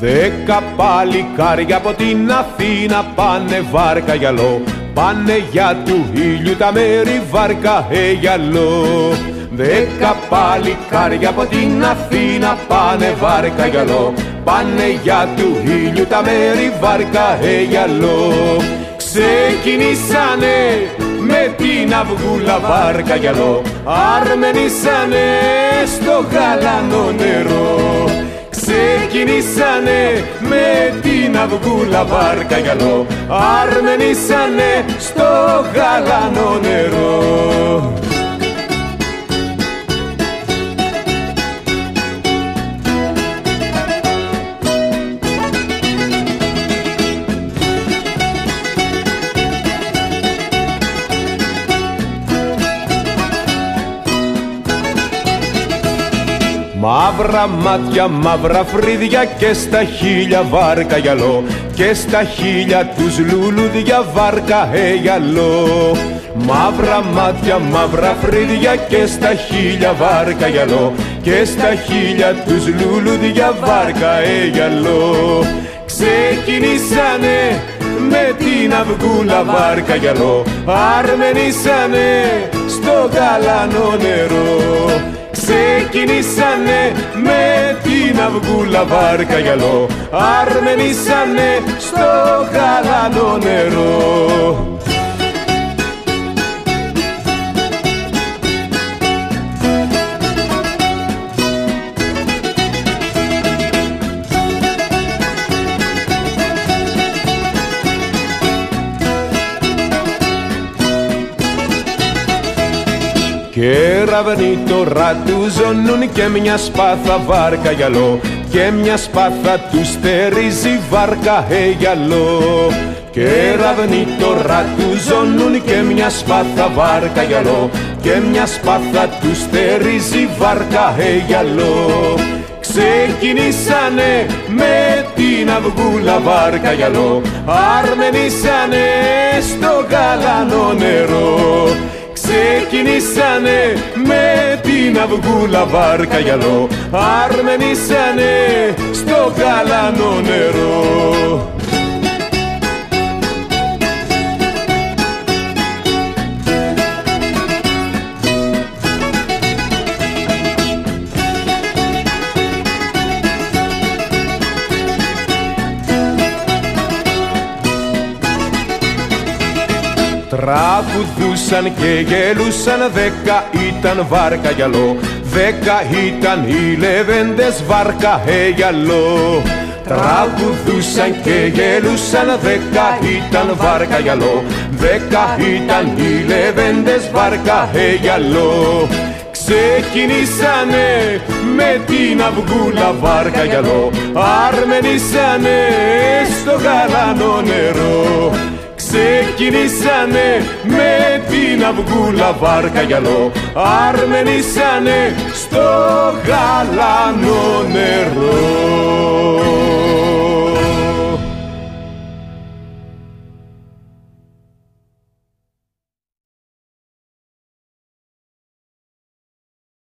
10 παλικάρια από την Αθήνα πάνε βάρκα γυαλό, πάνε για του ήλιου τα μέρη βάρκα γυαλό. 10 παλικάρια από την Αθήνα πάνε βάρκα γυαλό, πάνε για του ήλιου τα μέρη βάρκα γυαλό. Ξεκινήσανε με την αυγούλα βάρκα γυαλό, αρμενήσανε στο γαλανό νερό. Ξεκινήσανε με την αυγούλα βάρκα γυαλό, αρμενήσανε στο γαλανό νερό. Μαύρα μάτια, μαύρα φρύδια και στα χείλια βάρκα γυαλό, και στα χείλια τους λουλούδια βάρκα γυαλό. Μαύρα μάτια, μαύρα φρύδια και στα χείλια βάρκα γυαλό, και στα χείλια τους λουλούδια βάρκα γυαλό. Ξεκινήσανε με την αυγούλα βάρκα γυαλό, αρμενήσανε στο γαλανό νερό. Ξεκινήσανε με την αυγούλα βάρκα γυαλό, αρμενήσανε στο γαλανό νερό. Κεραυνοί τώρα του ζωνούν και μια σπάθα βάρκα γυαλό, και μια σπάθα του στερίζει βάρκα γυαλό. Κεραυνοί τώρα του ζωνούν και μια σπάθα βάρκα γυαλό, και μια σπάθα του στερίζει βάρκα γυαλό. Ξεκινήσανε με την αυγούλα βάρκα γυαλό, αρμενήσανε στο γαλανό νερό. Ξεκινήσανε με την αυγούλα βάρκα γυαλό, αρμενήσανε στο γαλανό νερό. Τραγουδούσαν και γελούσαν, 10 ήταν βάρκα γυαλό, 10 ήταν οι λεβέντες βάρκα γυαλό. Τραγουδούσαν και γελούσαν, 10 ήταν βάρκα γυαλό, 10 ήταν οι λεβέντες βάρκα γυαλό. Ξεκινήσανε με την αυγούλα βάρκα γυαλό, αρμενήσανε στο γαλανό νερό. Ξεκινήσανε με την αυγούλα βάρκα γυαλό, αρμενήσανε στο γαλανό νερό.